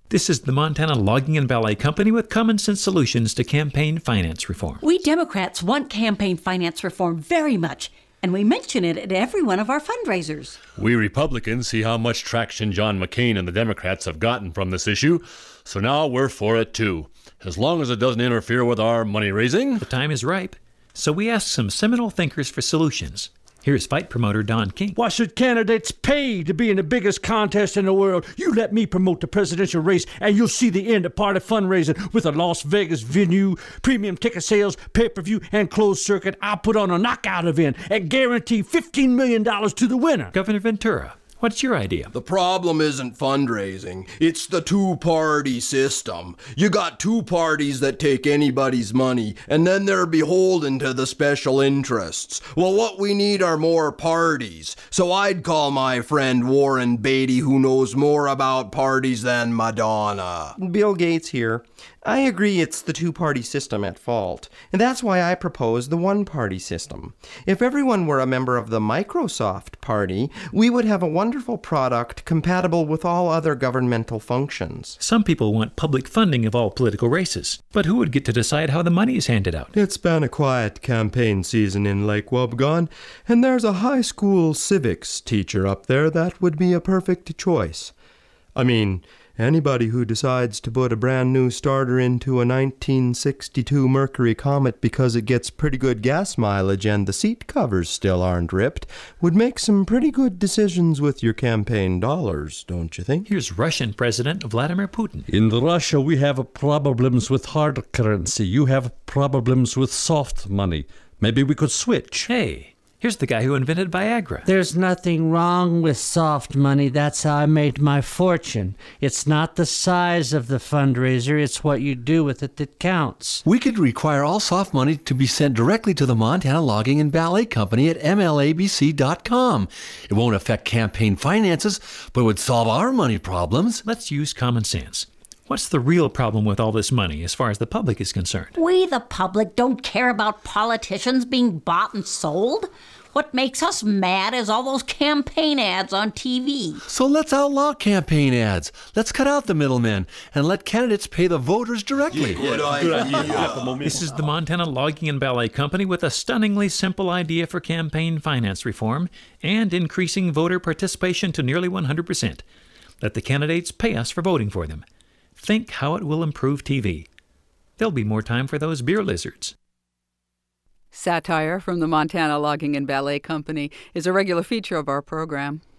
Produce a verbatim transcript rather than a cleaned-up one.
This is the Montana Logging and Ballet Company with common sense solutions to campaign finance reform. We Democrats want campaign finance reform very much, and we mention it at every one of our fundraisers. We Republicans see how much traction John McCain and the Democrats have gotten from this issue, so now we're for it too, as long as it doesn't interfere with our money raising. The time is ripe, so we asked some seminal thinkers for solutions. Here's fight promoter Don King. Why should candidates pay to be in the biggest contest in the world? You let me promote the presidential race, and you'll see the end of party fundraising with a Las Vegas venue, premium ticket sales, pay-per-view, and closed circuit. I'll put on a knockout event and guarantee fifteen million dollars to the winner. Governor Ventura, what's your idea? The problem isn't fundraising. It's the two-party system. You got two parties that take anybody's money, and then they're beholden to the special interests. Well, what we need are more parties. So I'd call my friend Warren Beatty, who knows more about parties than Madonna. Bill Gates here. I agree it's the two-party system at fault, and that's why I propose the one-party system. If everyone were a member of the Microsoft Party, we would have a wonderful product compatible with all other governmental functions. Some people want public funding of all political races, but who would get to decide how the money is handed out? It's been a quiet campaign season in Lake Wobegon, and there's a high school civics teacher up there that would be a perfect choice. I mean, anybody who decides to put a brand new starter into a nineteen sixty-two Mercury Comet because it gets pretty good gas mileage and the seat covers still aren't ripped would make some pretty good decisions with your campaign dollars, don't you think? Here's Russian President Vladimir Putin. In Russia, we have problems with hard currency. You have problems with soft money. Maybe we could switch. Hey, here's the guy who invented Viagra. There's nothing wrong with soft money. That's how I made my fortune. It's not the size of the fundraiser, it's what you do with it that counts. We could require all soft money to be sent directly to the Montana Logging and Ballet Company at M L A B C dot com. It won't affect campaign finances, but it would solve our money problems. Let's use common sense. What's the real problem with all this money as far as the public is concerned? We, the public, don't care about politicians being bought and sold. What makes us mad is all those campaign ads on T V. So let's outlaw campaign ads. Let's cut out the middlemen and let candidates pay the voters directly. Good idea. This is the Montana Logging and Ballet Company with a stunningly simple idea for campaign finance reform and increasing voter participation to nearly one hundred percent. Let the candidates pay us for voting for them. Think how it will improve T V. There'll be more time for those beer lizards. Satire from the Montana Logging and Ballet Company is a regular feature of our program.